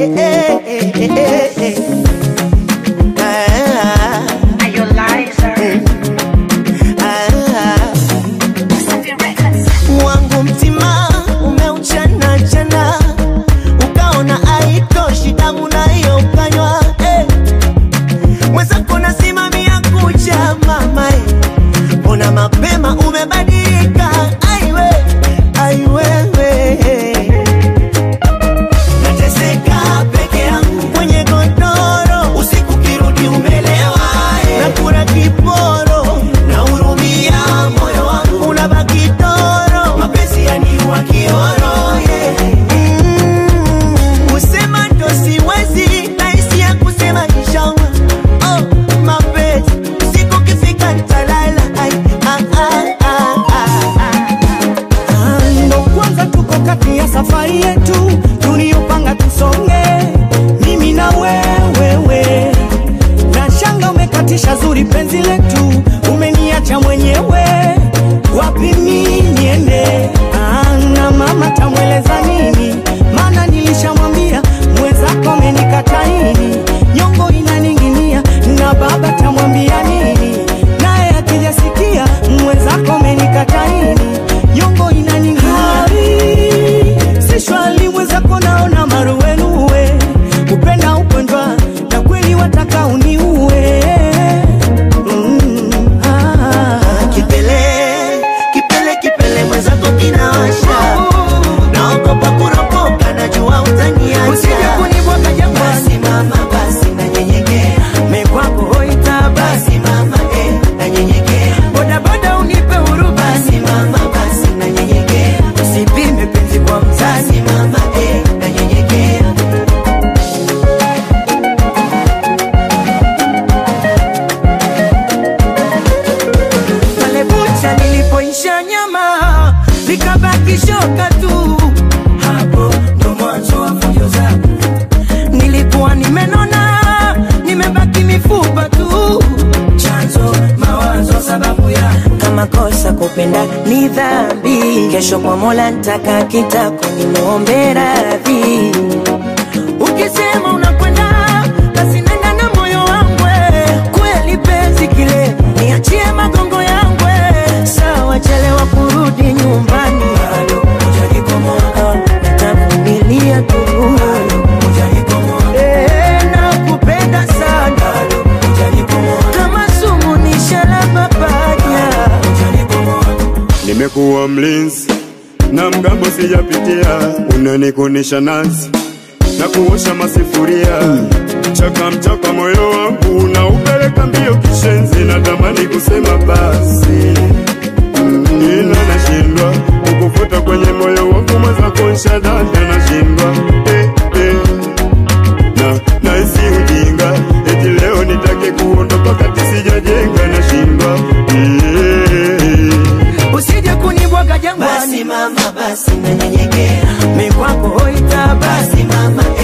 Wangu mtima umeuchana chana, ukaona haitoshi damu na hiyo ukanywa. Mwenzako nasimamia kucha mama, mbona mapema umebadilika? Aiwe, aiwewe, nateseka peke yangu kwenye godoro, usiku kirudi umelewa, nakula kiporo, nahurumia moyo wangu unabaki toro, mapenzi yaniua kioro. Kusema ndo siwezi, nahisi ya kusema nishawa. Mapenzi usiku kifika nitalala. Ndo kwanza tuko kati ya safari yetu tuliyopanga tusonge, mimi na wewe. Na shanga umekatisha zuri penzi letu, umeniacha mwenyewe, wapi mimi niende? Na mama tamweleza nini? Maana nilishamwambia mwenzako amenikata nini, nyongo inaninginia. Na baba tamwambia nini? Naye akijasikia mwenzako amenikata nini, nyongo inaninginia. Si shwali mwenzako naona maruwenuwe, kupenda ugonjwa na kweli wataka uniue. Kipele mwenzako kinawasha, naogopa kuropoka, najua utaniacha. Usije kunibwaga jangwani, basi mama, basi nanyenyekea, mekwako hoita basi mama, nanyenyekea. boda boda unipe huru Basi mama, basi nanyenyekea, usipime penzi kwa mzazi. basi mama, nanyenyekea. Pale bucha nilipoisha nyama, likabaki shoka tu, hapo ndo mwanzo wa fujo zako. Nilikuwa nimenona, nimebaki mifupa tu, chanzo mawazo sababu ya Kama kosa kupenda ni dhambi, kesho kwa Mola nitaka kitako nimuombe radhi. ukisema unakwenda, basi nenda na moyo wangu. Kweli penzi kile, niachie magongo yangu. Sawa, chelewa kurudi nyumbani, Bado hujanikomoa, nitavumilia tu. nakupenda sana. Bado hujanikomoa, Kama sumu ni shalaba paja. Nimekuwa mlinzi na mgambo sijapitia, unanikunisha nazi na kuosha masifuria. Chaka mchaka moyo wangu na upeleka mbio kishenzi, natamani kusema basi, ila nashindwa kukufuta kwenye moyo wangu, mwenzako nshadada nashindwa. Nahisi ujinga, eti leo nitake kuondoka kati sijajenga, nashindwa. Usije kunibwaga jangwani, basi mama, basi nanyenyekea, mekwako hoita basi mama,